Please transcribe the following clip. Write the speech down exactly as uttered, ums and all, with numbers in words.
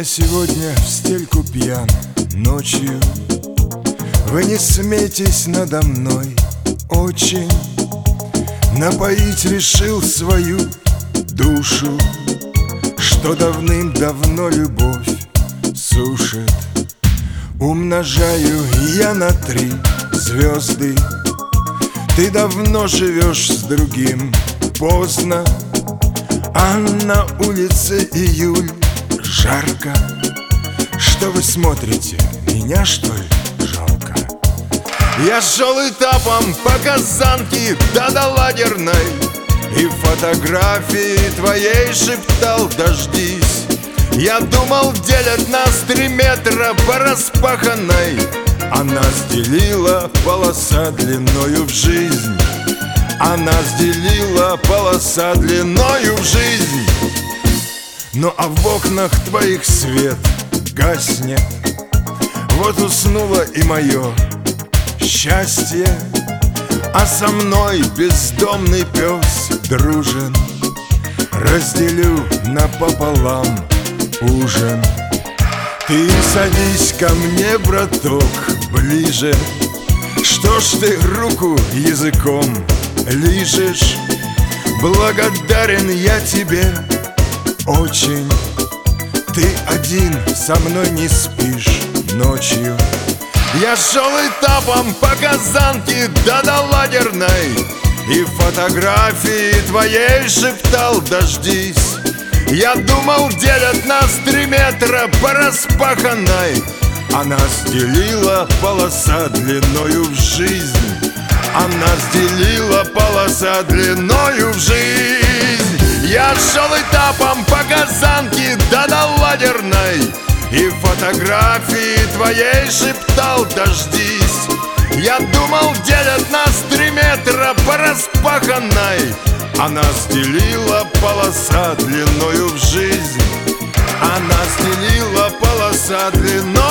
Я сегодня в стельку пьян ночью. Вы не смейтесь надо мной очень. Напоить решил свою душу, что давным-давно любовь сушит. Умножаю я на три звезды. Ты давно живешь с другим, поздно, а на улице июль, жарко. Что вы смотрите, меня что ли жалко? Я шел этапом по Казанке да до Лагерной, и фотографии твоей шептал: дождись. Я думал, делят нас три метра по распаханной, а нас делила полоса длиною в жизнь. А нас делила полоса длиною в жизнь. Ну а в окнах твоих свет гаснет. Вот уснуло и мое счастье, а со мной бездомный пес дружен. Разделю напополам ужин. Ты садись ко мне, браток, ближе. Что ж ты руку языком лижешь? Благодарен я тебе очень. Ты один со мной не спишь ночью. Я шел этапом по Казанке да до Лагерной, и фотографии твоей шептал: дождись. Я думал, делят нас три метра по распаханной, а нас делила полоса длиною в жизнь. А нас делила полоса длиною в жизнь. Я шел этапом по Казанке да до Лагерной, и фотографии твоей шептал: дождись. Я думал, делят нас три метра по распаханной, а нас делила полоса длиною в жизнь. А нас делила полоса длиною